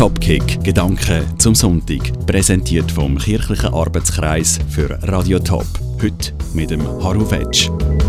Topkick, Gedanken zum Sonntag. Präsentiert vom Kirchlichen Arbeitskreis für Radio Top. Heute mit dem Haru Vetsch.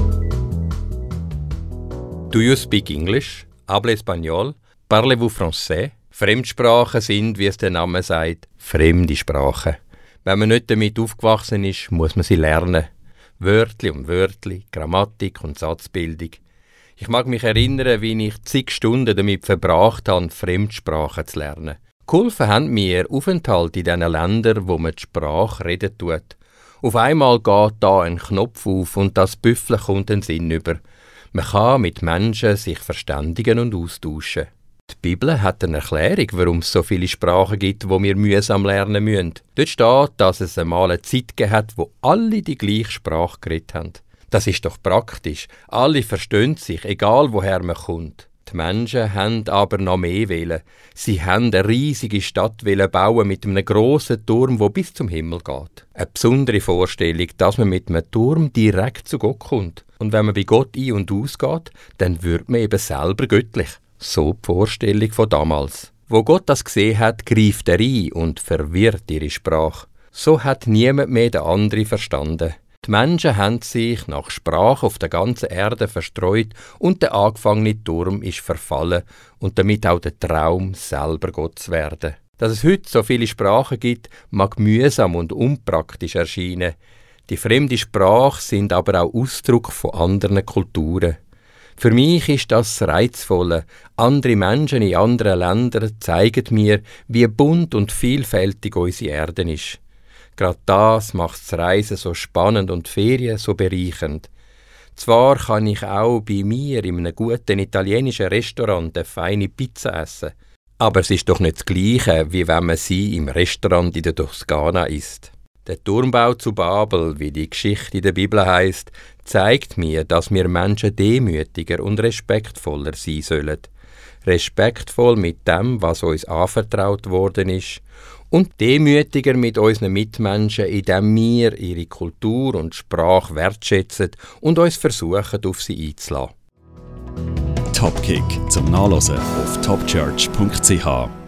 Do you speak English? Hable español? Parlez-vous français? Fremdsprachen sind, wie es der Name sagt, fremde Sprachen. Wenn man nicht damit aufgewachsen ist, muss man sie lernen. Wörtli um Wörtli, Grammatik und Satzbildung. Ich mag mich erinnern, wie ich zig Stunden damit verbracht habe, Fremdsprachen zu lernen. Geholfen haben mir Aufenthalte in diesen Ländern, wo man die Sprache reden tut. Auf einmal geht da ein Knopf auf und das Büffeln kommt den Sinn über. Man kann mit Menschen sich verständigen und austauschen. Die Bibel hat eine Erklärung, warum es so viele Sprachen gibt, die wir mühsam lernen müssen. Dort steht, dass es einmal eine Zeit gegeben hat, wo alle die gleiche Sprache geredet haben. Das ist doch praktisch. Alle verstehen sich, egal woher man kommt. Die Menschen haben aber noch mehr wollen. Sie haben eine riesige Stadt bauen mit einem grossen Turm, der bis zum Himmel geht. Eine besondere Vorstellung, dass man mit einem Turm direkt zu Gott kommt. Und wenn man bei Gott ein- und ausgeht, dann wird man eben selber göttlich. So die Vorstellung von damals. Wo Gott das gesehen hat, greift er ein und verwirrt ihre Sprache. So hat niemand mehr den anderen verstanden. Die Menschen haben sich nach Sprache auf der ganzen Erde verstreut und der angefangene Turm ist verfallen und damit auch der Traum, selber Gott zu werden. Dass es heute so viele Sprachen gibt, mag mühsam und unpraktisch erscheinen. Die fremde Sprache sind aber auch Ausdruck von anderen Kulturen. Für mich ist das Reizvolle. Andere Menschen in anderen Ländern zeigen mir, wie bunt und vielfältig unsere Erde ist. Gerade das macht das Reisen so spannend und die Ferien so bereichernd. Zwar kann ich auch bei mir in einem guten italienischen Restaurant eine feine Pizza essen, aber es ist doch nicht das Gleiche, wie wenn man sie im Restaurant in der Toskana isst. Der Turmbau zu Babel, wie die Geschichte in der Bibel heisst, zeigt mir, dass wir Menschen demütiger und respektvoller sein sollen. Respektvoll mit dem, was uns anvertraut worden ist, und demütiger mit unseren Mitmenschen, indem wir ihre Kultur und Sprache wertschätzen und uns versuchen, auf sie einzulassen. Topkick zum Nachlesen auf topchurch.ch.